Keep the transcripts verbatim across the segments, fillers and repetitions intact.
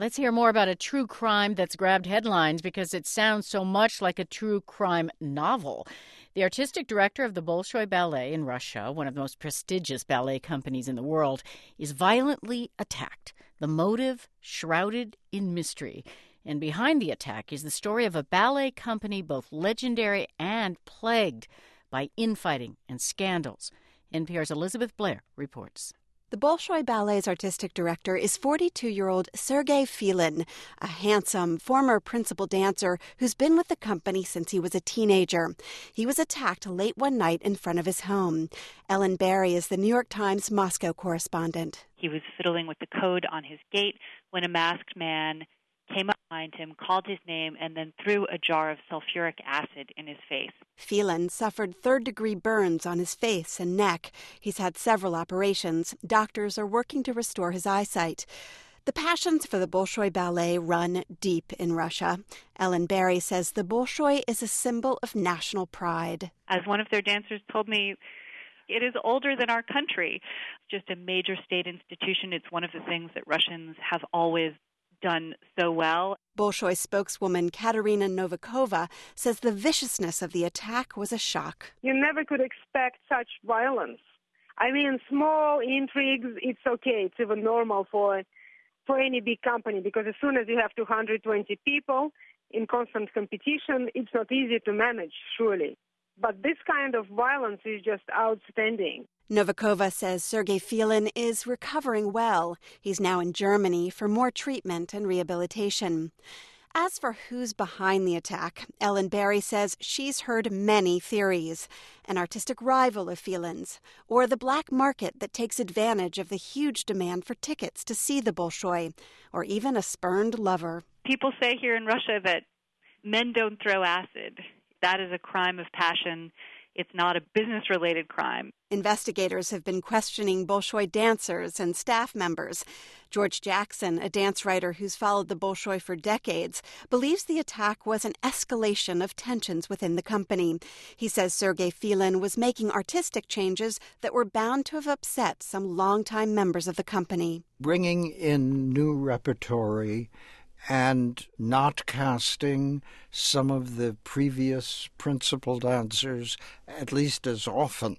Let's hear more about a true crime that's grabbed headlines because it sounds so much like a true crime novel. The artistic director of the Bolshoi Ballet in Russia, one of the most prestigious ballet companies in the world, is violently attacked. The motive shrouded in mystery. And behind the attack is the story of a ballet company both legendary and plagued by infighting and scandals. N P R's Elizabeth Blair reports. The Bolshoi Ballet's artistic director is forty-two-year-old Sergei Filin, a handsome former principal dancer who's been with the company since he was a teenager. He was attacked late one night in front of his home. Ellen Barry is the New York Times Moscow correspondent. He was fiddling with the code on his gate when a masked man came up behind him, called his name, and then threw a jar of sulfuric acid in his face. Filin suffered third-degree burns on his face and neck. He's had several operations. Doctors are working to restore his eyesight. The passions for the Bolshoi Ballet run deep in Russia. Ellen Barry says the Bolshoi is a symbol of national pride. As one of their dancers told me, it is older than our country. It's just a major state institution. It's one of the things that Russians have always done so well. Bolshoi spokeswoman Katerina Novikova says the viciousness of the attack was a shock. You never could expect such violence. I mean, small intrigues, it's okay. It's even normal for for any big company, because as soon as you have two hundred twenty people in constant competition, it's not easy to manage, surely. But this kind of violence is just outstanding. Novikova says Sergei Filin is recovering well. He's now in Germany for more treatment and rehabilitation. As for who's behind the attack, Ellen Barry says she's heard many theories. An artistic rival of Filin's, or the black market that takes advantage of the huge demand for tickets to see the Bolshoi, or even a spurned lover. People say here in Russia that men don't throw acid. That is a crime of passion. It's not a business-related crime. Investigators have been questioning Bolshoi dancers and staff members. George Jackson, a dance writer who's followed the Bolshoi for decades, believes the attack was an escalation of tensions within the company. He says Sergei Filin was making artistic changes that were bound to have upset some longtime members of the company. Bringing in new repertory and not casting some of the previous principal dancers at least as often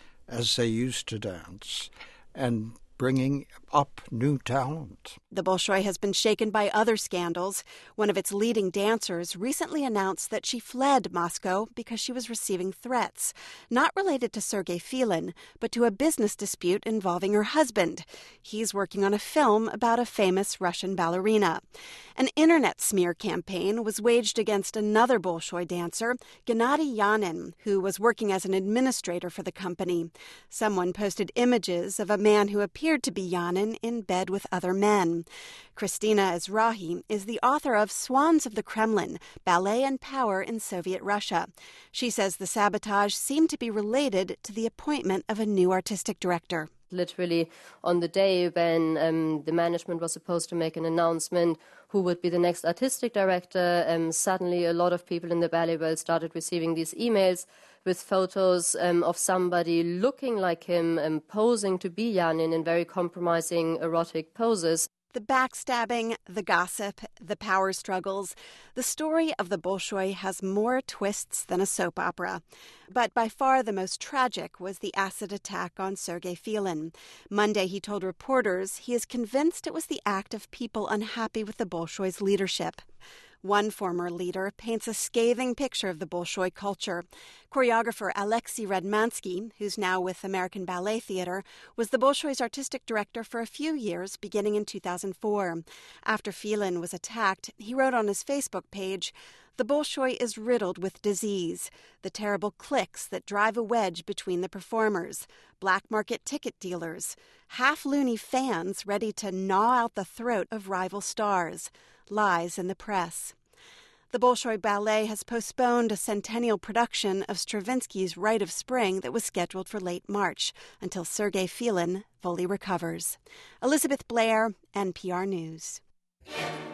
as they used to dance, and bringing up new talent. The Bolshoi has been shaken by other scandals. One of its leading dancers recently announced that she fled Moscow because she was receiving threats, not related to Sergei Filin, but to a business dispute involving her husband. He's working on a film about a famous Russian ballerina. An internet smear campaign was waged against another Bolshoi dancer, Gennady Yanin, who was working as an administrator for the company. Someone posted images of a man who appeared to be Yanin in bed with other men. Kristina Ezrahi is the author of Swans of the Kremlin, Ballet and Power in Soviet Russia. She says the sabotage seemed to be related to the appointment of a new artistic director. Literally on the day when um, the management was supposed to make an announcement who would be the next artistic director, um, suddenly a lot of people in the ballet world started receiving these emails with photos um, of somebody looking like him, um, posing to be Yanin in very compromising erotic poses. The backstabbing, the gossip, the power struggles. The story of the Bolshoi has more twists than a soap opera. But by far the most tragic was the acid attack on Sergei Filin. Monday he told reporters he is convinced it was the act of people unhappy with the Bolshoi's leadership. One former leader paints a scathing picture of the Bolshoi culture. Choreographer Alexei Redmansky, who's now with American Ballet Theatre, was the Bolshoi's artistic director for a few years, beginning in two thousand four. After Filin was attacked, he wrote on his Facebook page, "The Bolshoi is riddled with disease, the terrible cliques that drive a wedge between the performers, black market ticket dealers, half-loony fans ready to gnaw out the throat of rival stars, lies in the press." The Bolshoi Ballet has postponed a centennial production of Stravinsky's Rite of Spring that was scheduled for late March until Sergei Filin fully recovers. Elizabeth Blair, N P R News.